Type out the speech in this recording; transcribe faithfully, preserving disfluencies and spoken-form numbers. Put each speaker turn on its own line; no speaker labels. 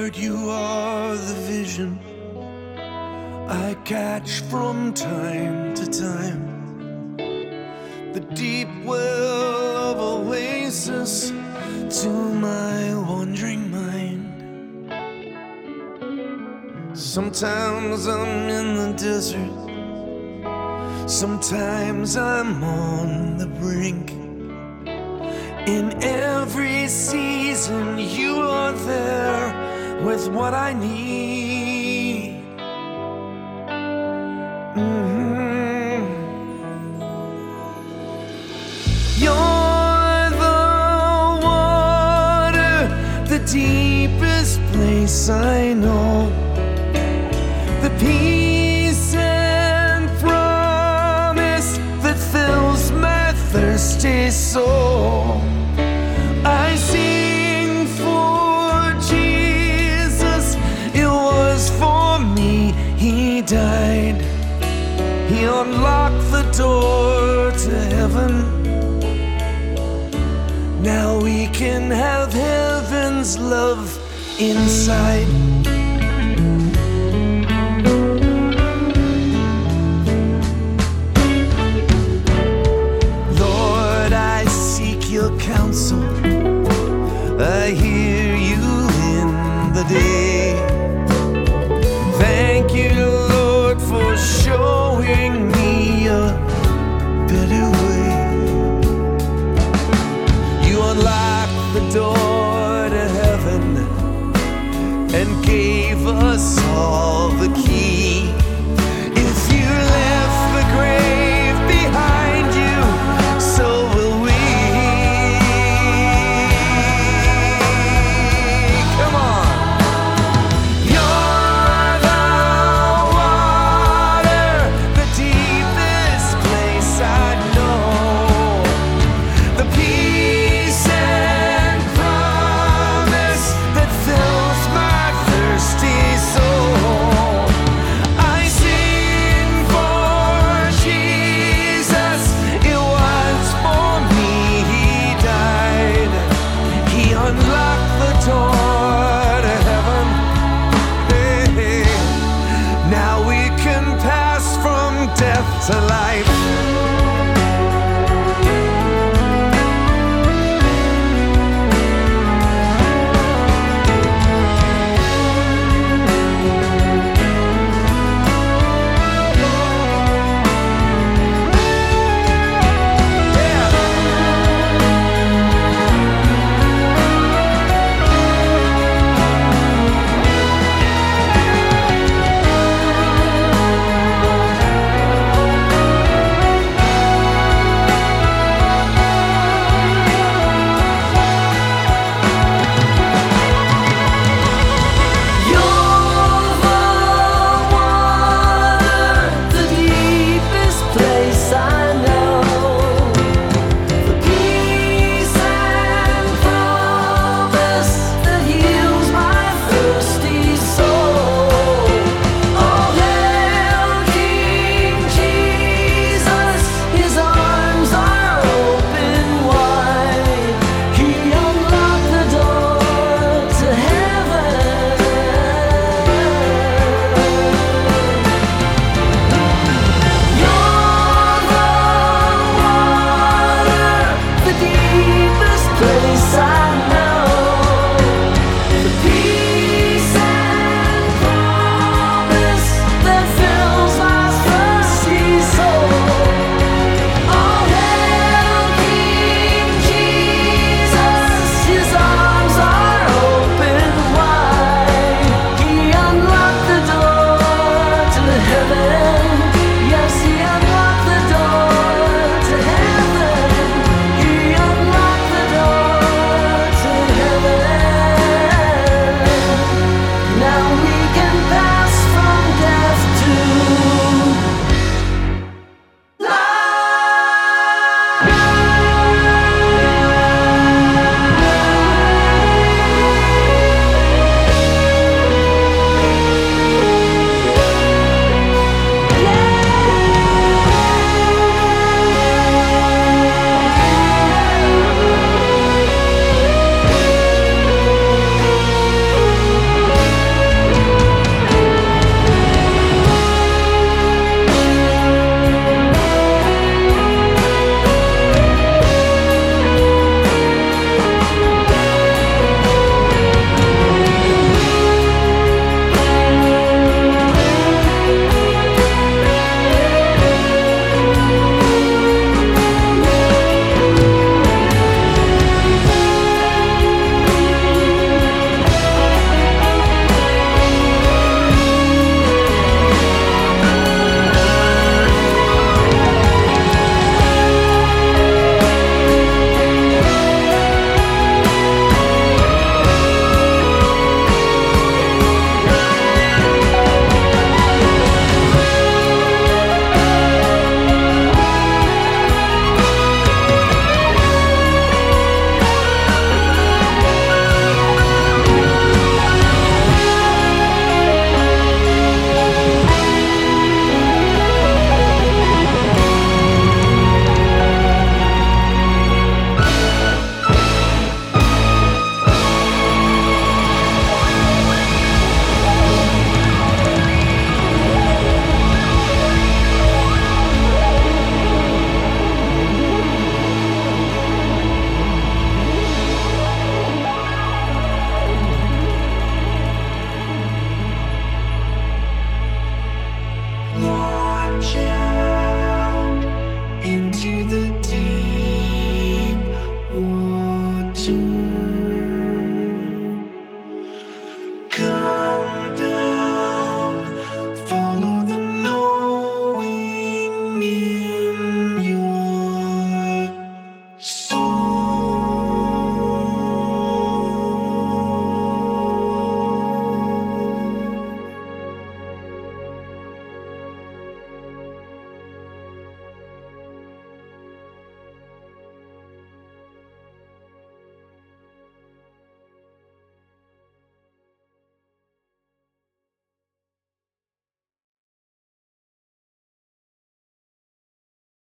Lord, you are the vision I catch from time to time, the deep well of oasis to my wandering mind. Sometimes I'm in the desert, sometimes I'm on the brink. In every season you are there with what I need. Mm-hmm. You're the water, the deepest place I know, the peace and promise that fills my thirsty soul. I sing for Jesus, it was for me he died. He unlocked the door to heaven. Now we can have heaven's love inside. Lord, I seek your counsel. I hear you in the day. Thank you, Lord, for showing me a better way. You unlocked the door to heaven and gave us all the key. If you left the grave behind you, so will we. Come on. You're the water, the deepest place I know, the peace and promise that fills my thirsty soul. I Yeah.